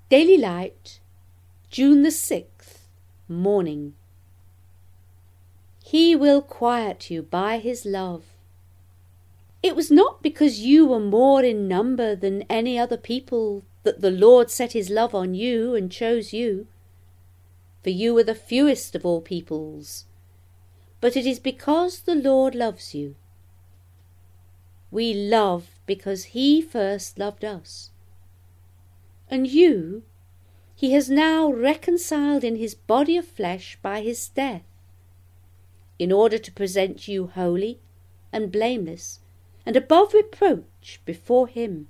Daily Light, June the 6th, morning. He will quiet you by his love. It was not because you were more in number than any other people that the Lord set his love on you and chose you, for you were the fewest of all peoples, but it is because the Lord loves you. We love because he first loved us. And you he has now reconciled in his body of flesh by his death, in order to present you holy and blameless and above reproach before him.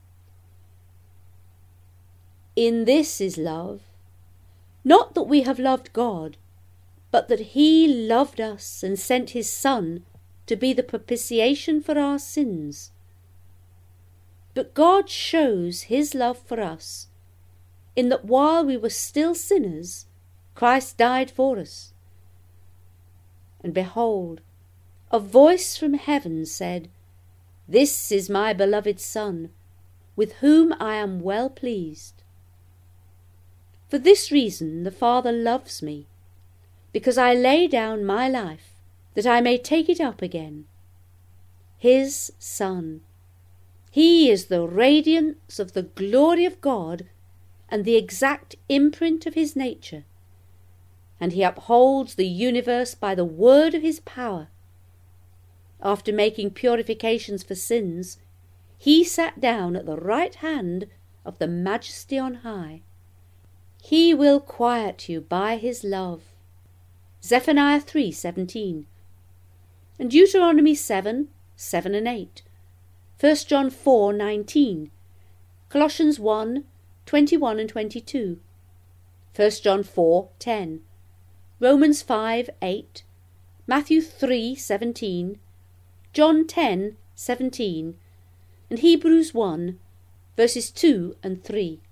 In this is love, not that we have loved God, but that he loved us and sent his Son to be the propitiation for our sins. But God shows his love for us, in that while we were still sinners, Christ died for us. And behold, a voice from heaven said, "This is my beloved Son, with whom I am well pleased." For this reason the Father loves me, because I lay down my life, that I may take it up again. His Son, he is the radiance of the glory of God and the exact imprint of his nature, and he upholds the universe by the word of his power. After making purifications for sins, he sat down at the right hand of the Majesty on high. He will quiet you by his love. Zephaniah 3:17, and Deuteronomy 7:7 and 8, 1 John 4:19, Colossians 1:21 and 22, 1 John 4:10, Romans 5:8, Matthew 3:17, John 10:17, and Hebrews 1:2 and 3.